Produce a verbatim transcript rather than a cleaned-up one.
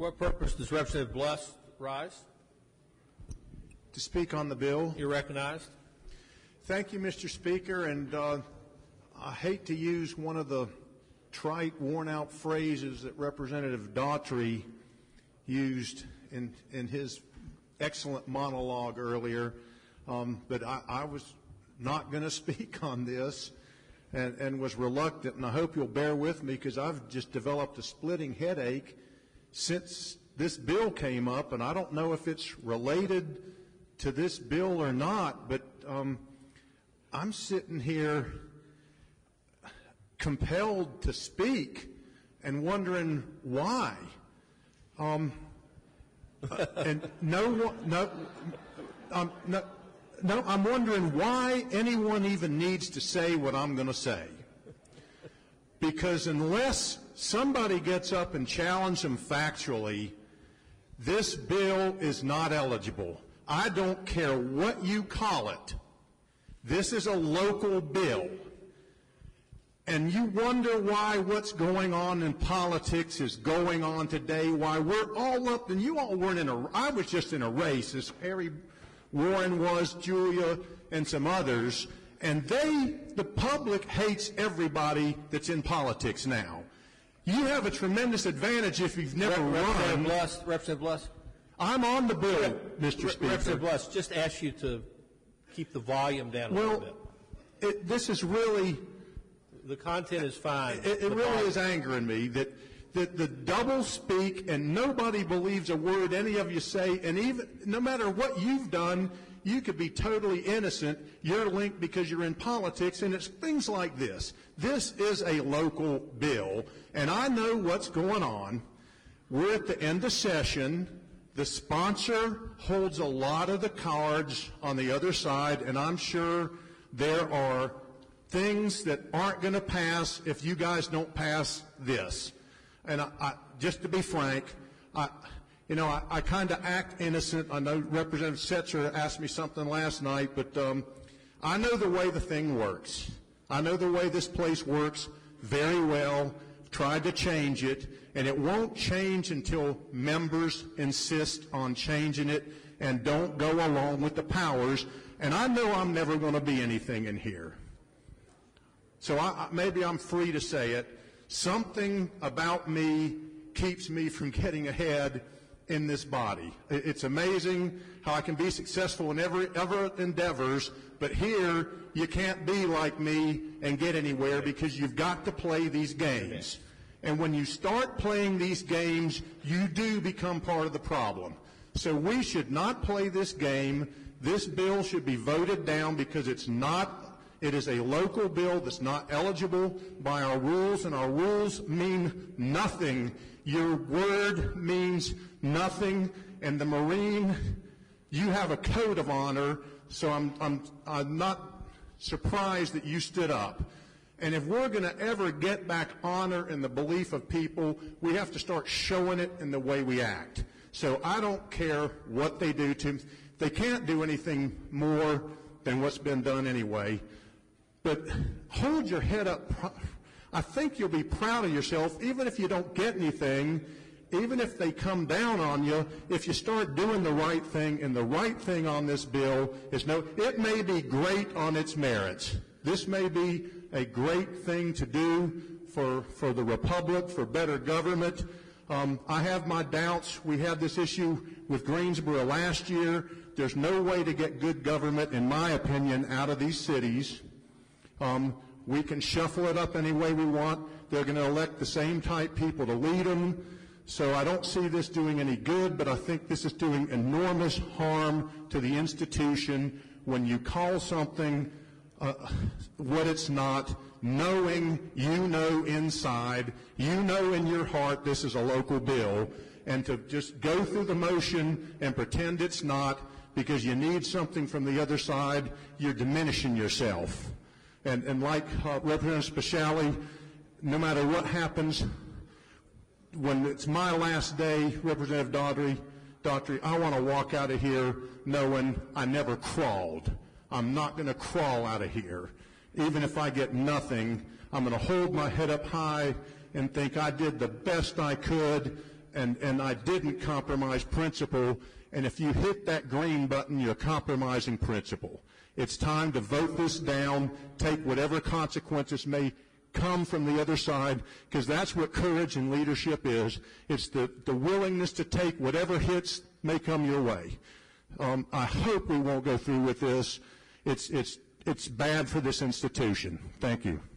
For what purpose does Representative Bluss rise? To speak on the bill. You're recognized. Thank you, Mister Speaker. And uh, I hate to use one of the trite, worn-out phrases that Representative Daughtry used in, in his excellent monologue earlier, um, but I, I was not going to speak on this and, and was reluctant, and I hope you'll bear with me because I've just developed a splitting headache since this bill came up, and I don't know if it's related to this bill or not, but um, I'm sitting here compelled to speak and wondering why. Um, uh, and no, no, um, no, no, I'm wondering why anyone even needs to say what I'm going to say. Because unless somebody gets up and challenges them factually, this bill is not eligible. I don't care what you call it. This is a local bill. And you wonder why what's going on in politics is going on today, why we're all up, and you all weren't in a, I was just in a race, as Harry Warren was, Julia, and some others, and they, the public hates everybody that's in politics now. You have a tremendous advantage if you've never Rep- run. Representative Bluss, Representative Bluss. I'm on the bill, Rep- Mister Rep- Speaker. Representative Bluss, just ask you to keep the volume down a well, little bit. It, this is really... The content is fine. It, it really volume. is angering me that, that the double speak and nobody believes a word any of you say, and even no matter what you've done, you could be totally innocent. You're linked because you're in politics, and it's things like this. This is a local bill, and I know what's going on. We're at the end of session. The sponsor holds a lot of the cards on the other side, and I'm sure there are things that aren't going to pass if you guys don't pass this. And I, I, just to be frank, I, you know, I, I kind of act innocent. I know Representative Setzer asked me something last night, but um, I know the way the thing works. I know the way this place works very well. Tried to change it, and it won't change until members insist on changing it and don't go along with the powers. And I know I'm never going to be anything in here. So I, maybe I'm free to say it. Something about me keeps me from getting ahead in this body. It's amazing how I can be successful in every ever endeavors, but here you can't be like me and get anywhere because you've got to play these games. And when you start playing these games, you do become part of the problem. So we should not play this game. This bill should be voted down because it's not It is a local bill that's not eligible by our rules, and our rules mean nothing. Your word means nothing, and the Marine, you have a code of honor, so I'm, I'm, I'm not surprised that you stood up. And if we're going to ever get back honor in the belief of people, we have to start showing it in the way we act. So I don't care what they do to me. They can't do anything more than what's been done anyway. But hold your head up. I think you'll be proud of yourself, even if you don't get anything, even if they come down on you, if you start doing the right thing. And the right thing on this bill is no, it may be great on its merits. This may be a great thing to do for, for the Republic, for better government. Um, I have my doubts. We had this issue with Greensboro last year. There's no way to get good government, in my opinion, out of these cities. Um, we can shuffle it up any way we want. They're going to elect the same type people to lead them. So I don't see this doing any good, but I think this is doing enormous harm to the institution when you call something uh, what it's not, knowing you know inside, you know in your heart this is a local bill, and to just go through the motion and pretend it's not because you need something from the other side, you're diminishing yourself. And, and like uh, Representative Speciale, no matter what happens, when it's my last day, Representative Daughtry, Daughtry, I want to walk out of here knowing I never crawled. I'm not going to crawl out of here. Even if I get nothing, I'm going to hold my head up high and think I did the best I could, and, and I didn't compromise principle. And if you hit that green button, you're compromising principle. It's time to vote this down, take whatever consequences may come from the other side, because that's what courage and leadership is. It's the, the willingness to take whatever hits may come your way. Um, I hope we won't go through with this. It's, it's, it's bad for this institution. Thank you.